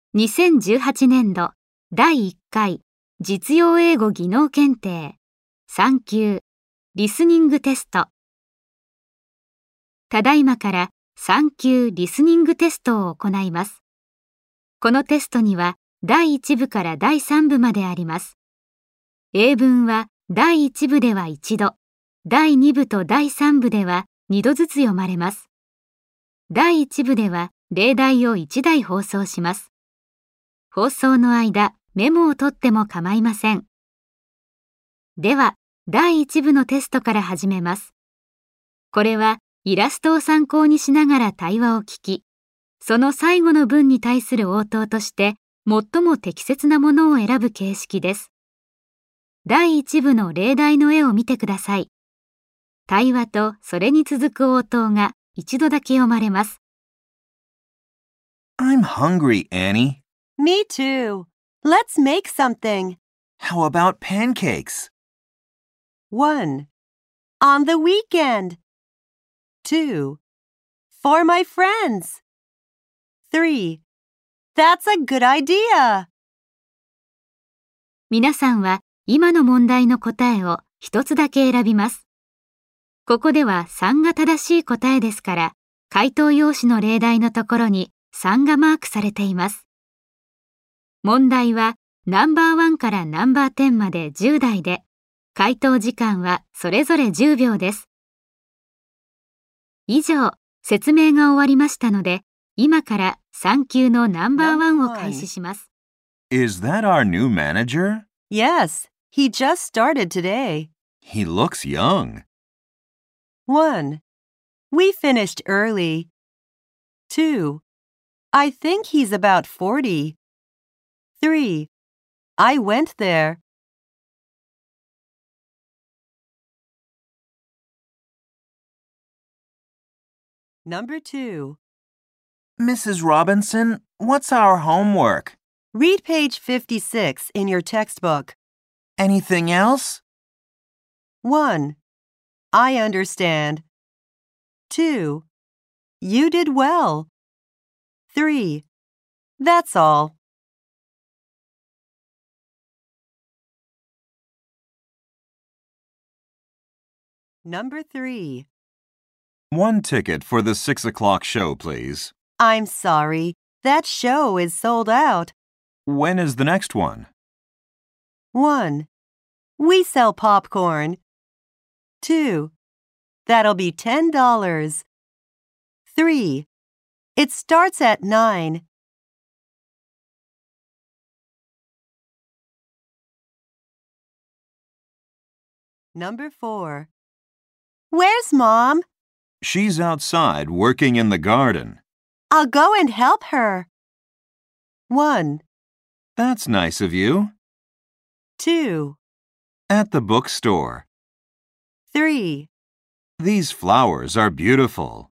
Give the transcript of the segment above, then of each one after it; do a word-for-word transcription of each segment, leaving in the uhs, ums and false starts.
にせんじゅうはちねんどだいいっかい実用英語技能検定さん級リスニングテスト。ただいまからさん級リスニングテストを行います。このテストにはだいいち部からだいさん部まであります。英文はだいいち部では一度、だいに部とだいさん部ではにどずつ読まれます。だいいち部では例題をいちだい放送します。放送の間、メモを取っても構いません。では、だいいち部のテストから始めます。これはイラストを参考にしながら対話を聞き、その最後の文に対する応答として最も適切なものを選ぶ形式です。だいいち部の例題の絵を見てください。対話とそれに続く応答が一度だけ読まれます。 I'm hungry, Annie. Me too. Let's make something. How about pancakes? one. On the weekend. two. For my friends. three. That's a good idea. 皆さんは今の問題の答えを一つだけ選びます。ここではさんが正しい答えですから、回答用紙の例題のところにさんがマークされています。問題はナンバーワンからナンバーテンまでじゅう題で、回答時間はそれぞれじゅうびょうです。以上、説明が終わりましたので、今からさん級のナンバーワンを開始します。 Is that our new manager? Yes, he just started today. He looks young. one. We finished early. two. I think he's about forty. three. I went there. Number two. Missus Robinson, what's our homework? Read page fifty-six in your textbook. Anything else? one. I understand. two. You did well. three. That's all. Number three. One ticket for the six o'clock show, please. I'm sorry, that show is sold out. When is the next one? one. We sell popcorn. two. That'll be ten dollars. three. It starts at nine. Number four. Where's Mom? She's outside working in the garden. I'll go and help her. one. That's nice of you. two. At the bookstore. three. These flowers are beautiful.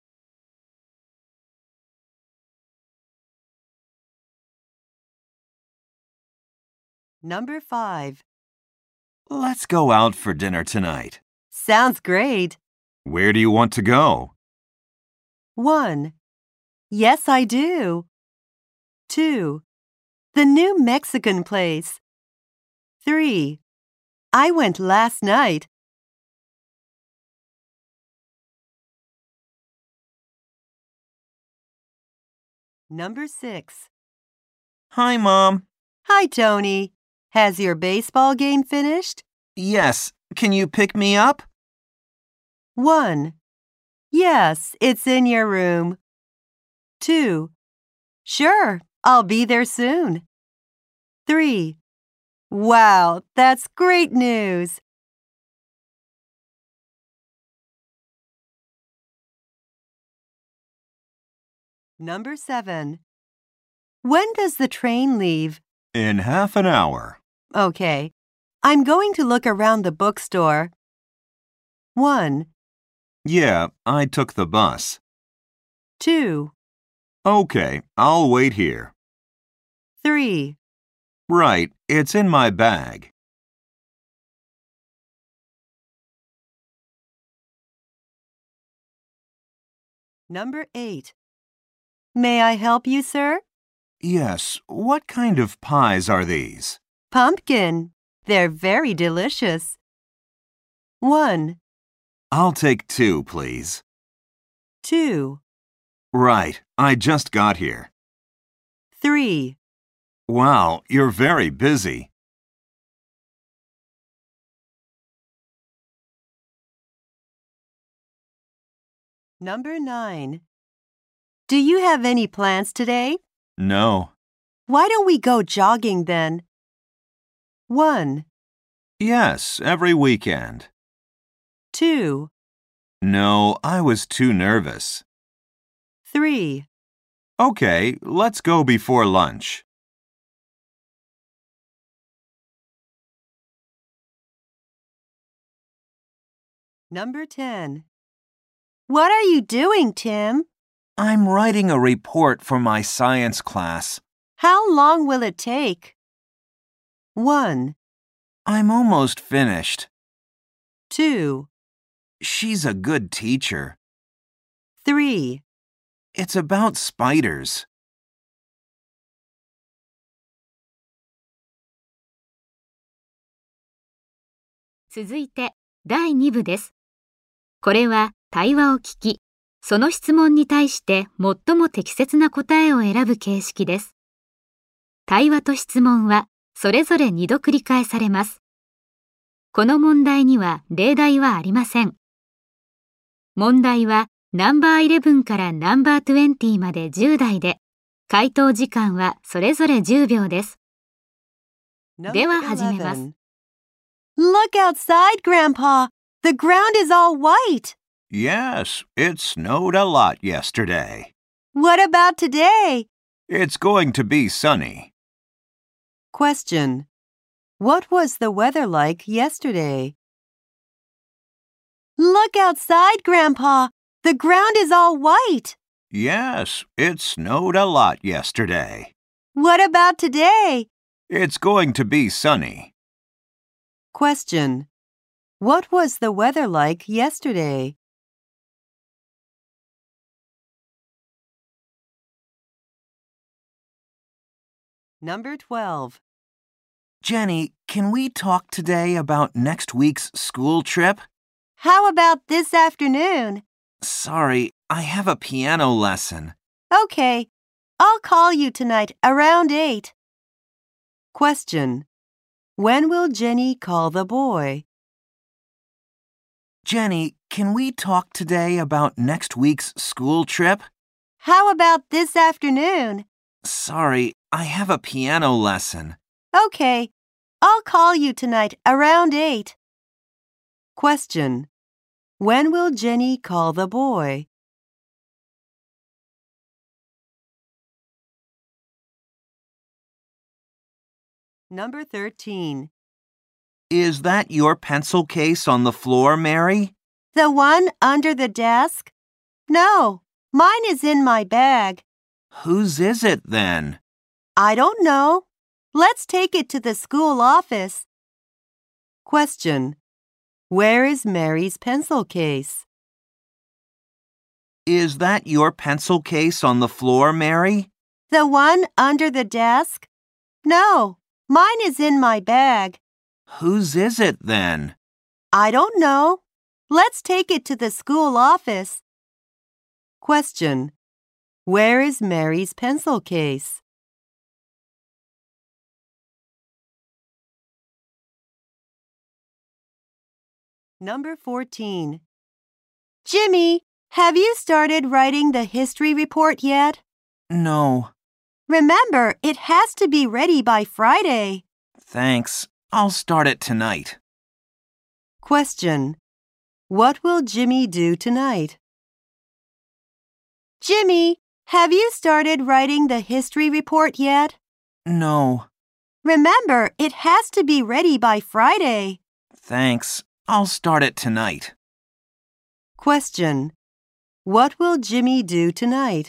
Number five. Let's go out for dinner tonight. Sounds great. Where do you want to go? one. Yes, I do. two. The new Mexican place. three. I went last night. Number six. Hi, Mom. Hi, Tony. Has your baseball game finished? Yes. Can you pick me up? one. Yes, it's in your room. two. Sure, I'll be there soon. three. Wow, that's great news. Number seven. When does the train leave? In half an hour. Okay, I'm going to look around the bookstore. one. Yeah, I took the bus. two. Okay, I'll wait here. three. Right, it's in my bag. Number eight. May I help you, sir? Yes, what kind of pies are these? Pumpkin. They're very delicious. One, I'll take two, please. two, Right, I just got here. three. Wow, you're very busy. Number nine. Do you have any plans today? No. Why don't we go jogging then? One, Yes, every weekend. two, No, I was too nervous. three. Okay, let's go before lunch. Number ten. What are you doing, Tim? I'm writing a report for my science class. How long will it take? One, I'm almost finished. two, She's a good teacher. three. It's about spiders. 続いてだいに部です。これは対話を聞き、その質問に対して最も適切な答えを選ぶ形式です。対話と質問はそれぞれにど繰り返されます。この問題には例題はありません。問題はナンバーイレブンからナンバートゥエンティまでじゅう題で、回答時間はそれぞれじゅうびょうです。では始めます。 Look outside, Grandpa. The ground is all white. Yes, it snowed a lot yesterday. What about today? It's going to be sunny. Question. What was the weather like yesterday? Look outside, Grandpa. The ground is all white. Yes, it snowed a lot yesterday. What about today? It's going to be sunny. Question. What was the weather like yesterday? Number twelve. Jenny, can we talk today about next week's school trip? How about this afternoon? Sorry, I have a piano lesson. Okay, I'll call you tonight around eight. Question. When will Jenny call the boy? Jenny, can we talk today about next week's school trip? How about this afternoon? Sorry, I have a piano lesson. Okay, I'll call you tonight around eight. Question. When will Jenny call the boy? Number thirteen. Is that your pencil case on the floor, Mary? The one under the desk? No, mine is in my bag. Whose is it then? I don't know. Let's take it to the school office. Question. Where is Mary's pencil case? Is that your pencil case on the floor, Mary? The one under the desk? No, mine is in my bag. Whose is it then? I don't know. Let's take it to the school office. Question. Where is Mary's pencil case? Number fourteen. Jimmy, have you started writing the history report yet? No. Remember, it has to be ready by Friday. Thanks. I'll start it tonight. Question. What will Jimmy do tonight? Jimmy, have you started writing the history report yet? No. Remember, it has to be ready by Friday. Thanks. I'll start it tonight. Question. What will Jimmy do tonight?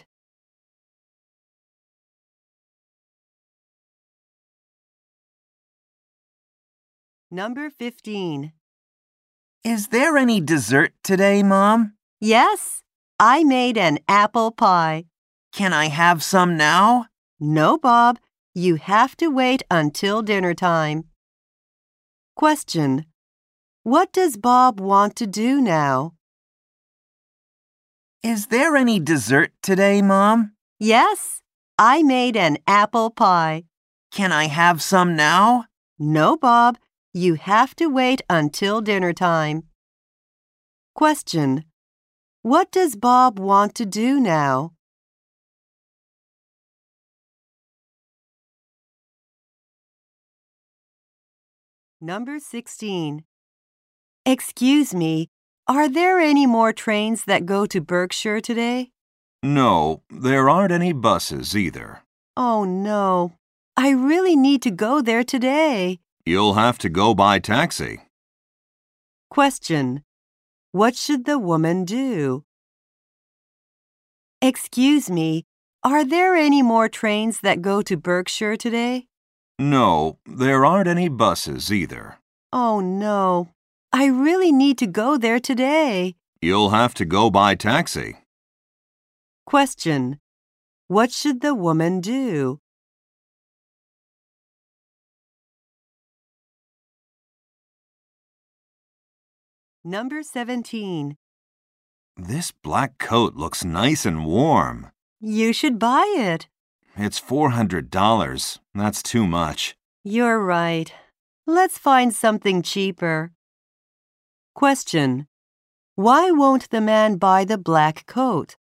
Number fifteen. Is there any dessert today, Mom? Yes, I made an apple pie. Can I have some now? No, Bob. You have to wait until dinner time. Question. What does Bob want to do now? Is there any dessert today, Mom? Yes, I made an apple pie. Can I have some now? No, Bob. You have to wait until dinner time. Question. What does Bob want to do now? Number sixteen. Excuse me, are there any more trains that go to Berkshire today? No, there aren't any buses either. Oh no, I really need to go there today. You'll have to go by taxi. Question. What should the woman do? Excuse me, are there any more trains that go to Berkshire today? No, there aren't any buses either. Oh no, I really need to go there today. You'll have to go by taxi. Question. What should the woman do? Number seventeen. This black coat looks nice and warm. You should buy it. It's four hundred dollars. That's too much. You're right. Let's find something cheaper. Question. Why won't the man buy the black coat?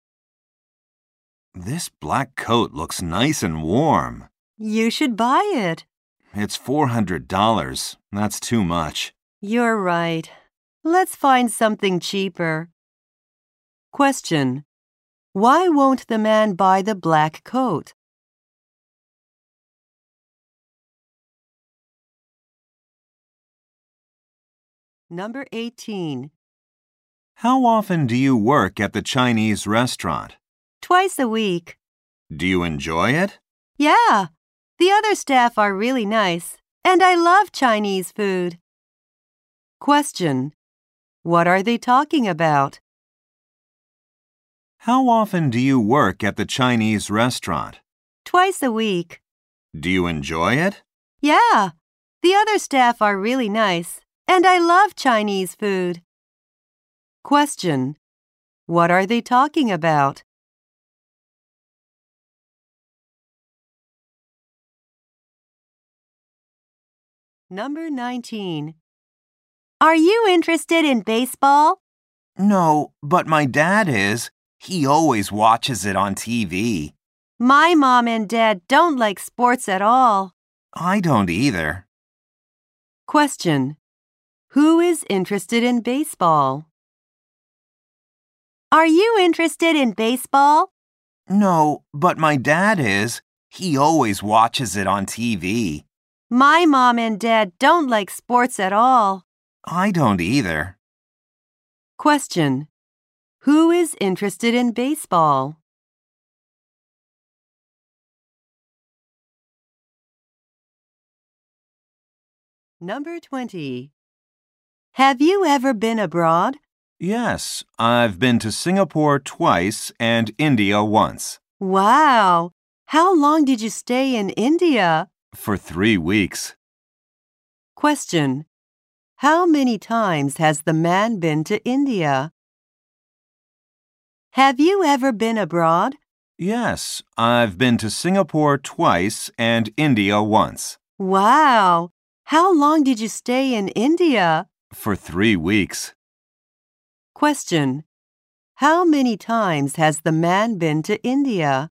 This black coat looks nice and warm. You should buy it. It's four hundred dollars. That's too much. You're right. Let's find something cheaper. Question. Why won't the man buy the black coat? Number eighteen. How often do you work at the Chinese restaurant? Twice a week. Do you enjoy it? Yeah, the other staff are really nice, and I love Chinese food. Question. What are they talking about? How often do you work at the Chinese restaurant? Twice a week. Do you enjoy it? Yeah, the other staff are really nice, and I love Chinese food. Question. What are they talking about? Number nineteen. Are you interested in baseball? No, but my dad is. He always watches it on T V. My mom and dad don't like sports at all. I don't either. Question. Who is interested in baseball? Are you interested in baseball? No, but my dad is. He always watches it on T V. My mom and dad don't like sports at all. I don't either. Question. Who is interested in baseball? Number twenty. Have you ever been abroad? Yes, I've been to Singapore twice and India once. Wow! How long did you stay in India? For three weeks. Question. How many times has the man been to India? Have you ever been abroad? Yes, I've been to Singapore twice and India once. Wow! How long did you stay in India? For three weeks. Question. How many times has the man been to India?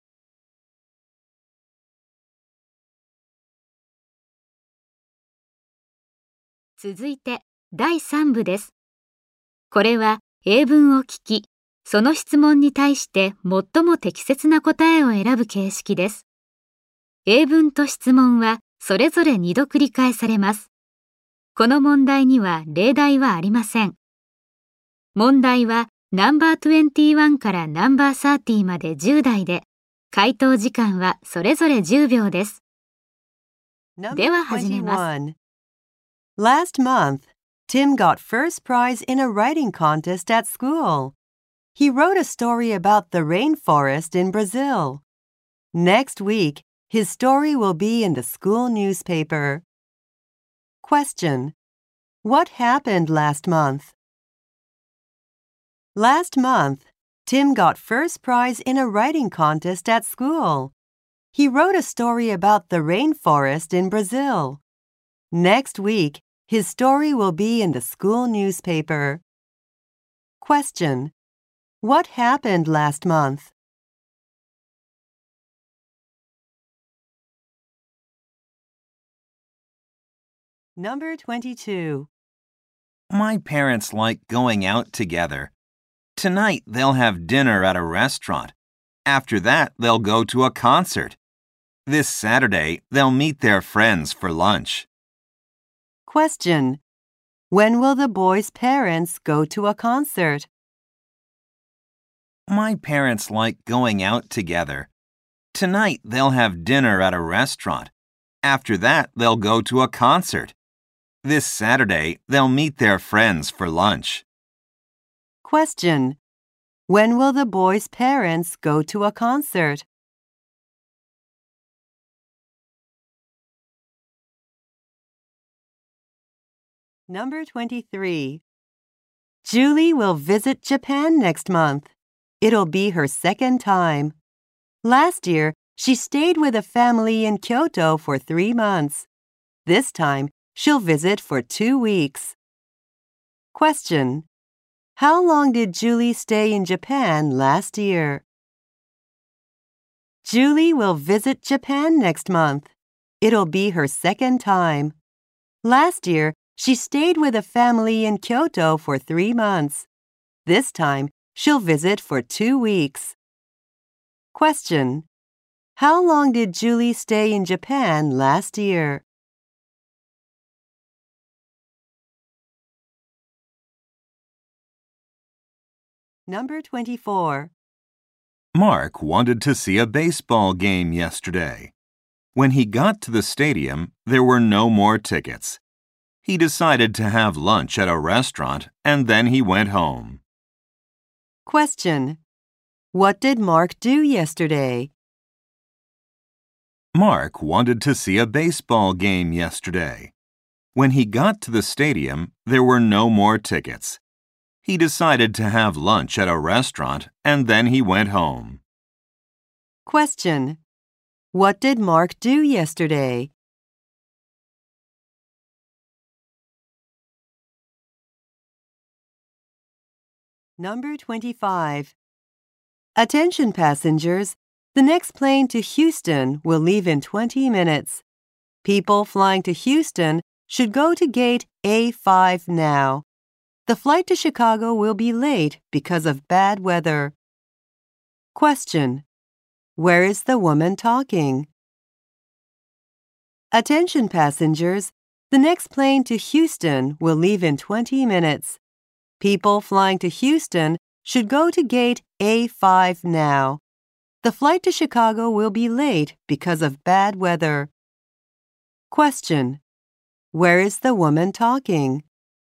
続いてだいさん部です。これは英文を聞き、その質問に対して最も適切な答えを選ぶ形式です。英文と質問はそれぞれにど繰り返されます。この問題には例題はありません。問題はナンバーにじゅういちからナンバーさんじゅうまでじゅう題で、回答時間はそれぞれじゅうびょうです。では始めます。 Last month, Tim got first prize in a writing contest at school. He wrote a story about the rainforest in Brazil. Next week, his story will be in the school newspaper. Question: What happened last month? Last month, Tim got first prize in a writing contest at school. He wrote a story about the rainforest in Brazil. Next week, his story will be in the school newspaper. Question: What happened last month? Number twenty-two. My parents like going out together. Tonight they'll have dinner at a restaurant. After that, they'll go to a concert. This Saturday, they'll meet their friends for lunch. Question: When will the boys' parents go to a concert? My parents like going out together. Tonight they'll have dinner at a restaurant. After that, they'll go to a concert. This Saturday, they'll meet their friends for lunch. Question: When will the boys' parents go to a concert? Number twenty-three. Julie will visit Japan next month. It'll be her second time. Last year, she stayed with a family in Kyoto for three months. This time, she'll visit for two weeks. Question: How long did Julie stay in Japan last year? Julie will visit Japan next month. It'll be her second time. Last year, she stayed with a family in Kyoto for three months. This time, she'll visit for two weeks. Question: How long did Julie stay in Japan last year? Number twenty-four. Mark wanted to see a baseball game yesterday. When he got to the stadium, there were no more tickets. He decided to have lunch at a restaurant and then he went home. Question: What did Mark do yesterday? Mark wanted to see a baseball game yesterday. When he got to the stadium, there were no more tickets. He decided to have lunch at a restaurant and then he went home. Question: What did Mark do yesterday? Number twenty-five. Attention passengers, the next plane to Houston will leave in twenty minutes. People flying to Houston should go to gate A five now. The flight to Chicago will be late because of bad weather. Question: Where is the woman talking? Attention passengers, the next plane to Houston will leave in twenty minutes. People flying to Houston should go to gate A five now. The flight to Chicago will be late because of bad weather. Question: Where is the woman talking?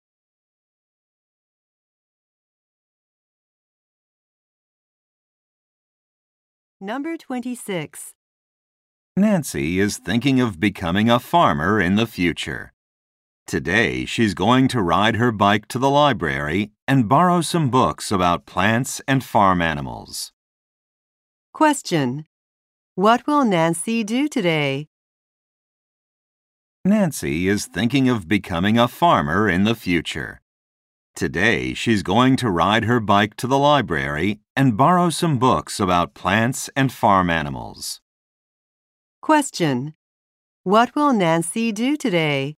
Number twenty-six. Nancy is thinking of becoming a farmer in the future. Today, she's going to ride her bike to the library and borrow some books about plants and farm animals. Question: What will Nancy do today? Nancy is thinking of becoming a farmer in the future. Today, she's going to ride her bike to the library and borrow some books about plants and farm animals. Question: What will Nancy do today?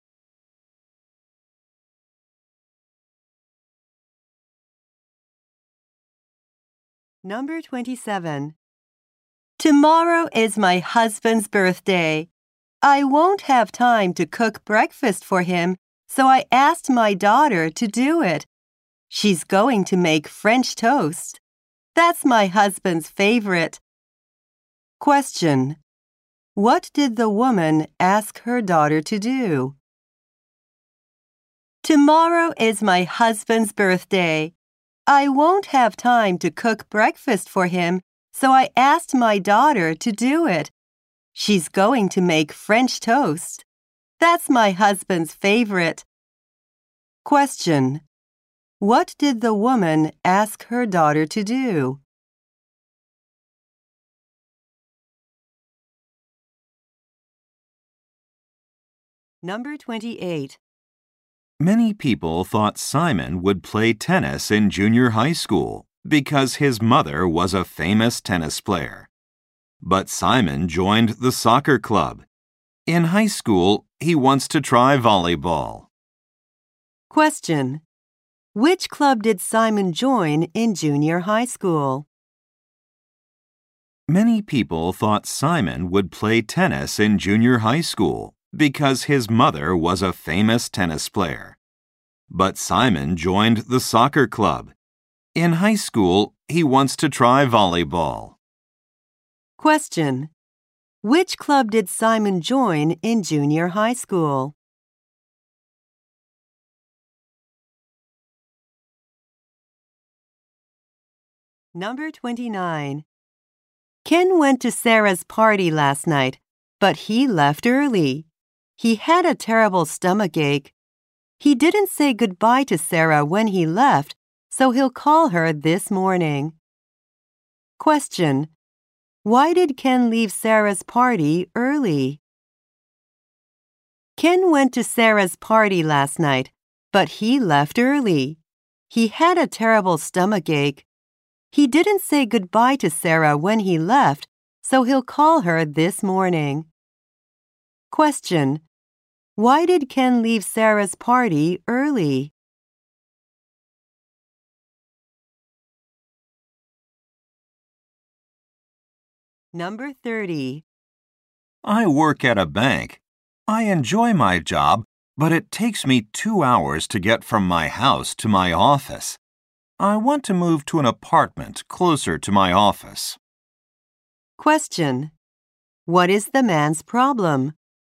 Number twenty-seven. Tomorrow is my husband's birthday. I won't have time to cook breakfast for him, so I asked my daughter to do it. She's going to make French toast. That's my husband's favorite. Question: What did the woman ask her daughter to do? Tomorrow is my husband's birthday. I won't have time to cook breakfast for him, so I asked my daughter to do it. She's going to make French toast. That's my husband's favorite. Question. What did the woman ask her daughter to do? Number twenty-eight. Many people thought Simon would play tennis in junior high school because his mother was a famous tennis player. But Simon joined the soccer club. In high school, he wants to try volleyball. Question. Which club did Simon join in junior high school? Many people thought Simon would play tennis in junior high school because his mother was a famous tennis player. But Simon joined the soccer club. In high school, he wants to try volleyball. Question. Which club did Simon join in junior high school? Number twenty-nine. Ken went to Sarah's party last night, but he left early. He had a terrible stomachache. He didn't say goodbye to Sarah when he left, so he'll call her this morning. Question. Why did Ken leave Sarah's party early? Ken went to Sarah's party last night, but he left early. He had a terrible stomachache. He didn't say goodbye to Sarah when he left, so he'll call her this morning. Question. Why did Ken leave Sarah's party early? Number thirty. I work at a bank. I enjoy my job, but it takes me two hours to get from my house to my office. I want to move to an apartment closer to my office. Question. What is the man's problem?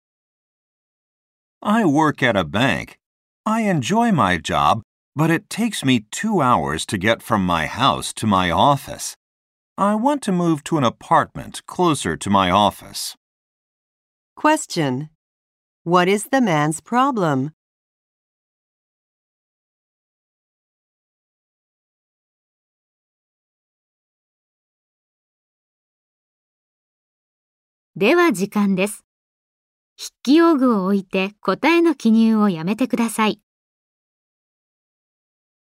I work at a bank. I enjoy my job, but it takes me two hours to get from my house to my office. I want to move to an apartment closer to my office. Question. What is the man's problem? では時間です。筆記用具を置いて答えの記入をやめてください。